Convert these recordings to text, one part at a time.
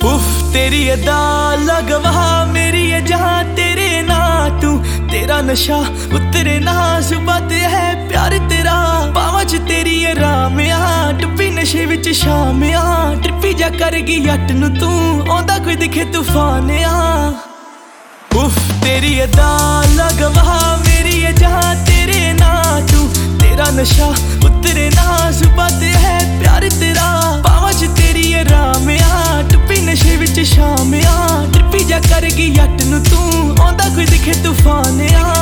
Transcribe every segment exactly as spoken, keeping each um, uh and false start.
उफ तेरी अदा लगवा मेरी है जहाँ तेरे ना तू तेरा नशा उतरे ना सुबह है प्यार तेरा पावच तेरी है राम टुप्पी नशे विच शाम ट्रिपी जा करगी जट नू तू आंदा कोई दिखे तूफान उफ तेरी अदा लगवा मेरी है जहाँ तेरे ना तू तेरा नशा उतरे ना सुबह है प्यार तेरा पावच तेरी है राम टुप्पी नशे विच शाम ट्रिपी जा करगी जट नू तू आंदा कोई दिखे तूफान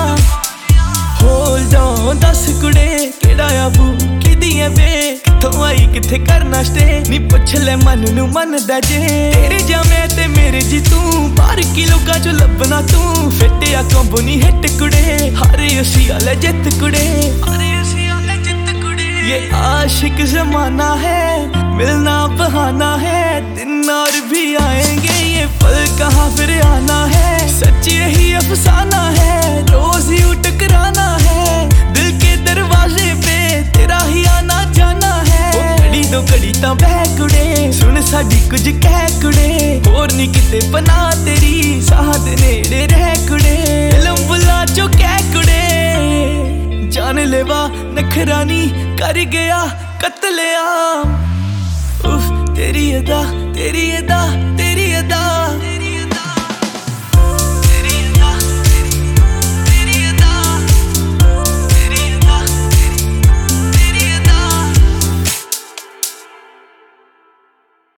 होल्ड ऑन दस कुड़े केड़ा आबू किदी है बे किथों आई किथे करना स्टे नी पुछ ले मन नू मन दा जे तेरे जा मैं ते मेरे जी तू बाहर की लोकां चो लभना तू फिट आ कंबो नी हिट कुड़े हारे उसी वाले जित कुड़े हारे उसी वाले जित कुड़े ये आशिक जमाना है मिलना बहाना है दिन और भी आएंगे ये पल कहाँ फिर आना है सच यही अफसाना है रोज ही टकराना है दिल के दरवाजे पे तेरा ही आना जाना है घड़ी दो घड़ी तां बह कुड़े सुन साडी कुछ कह कुड़े होर नी किते बना तेरी साह दे नेड़े रह कुड़े इलम बुला चो कह कुड़े जान लेवा नखरानी कर गया कत्लेआम उफ तेरी अदा तेरी अदा तेरी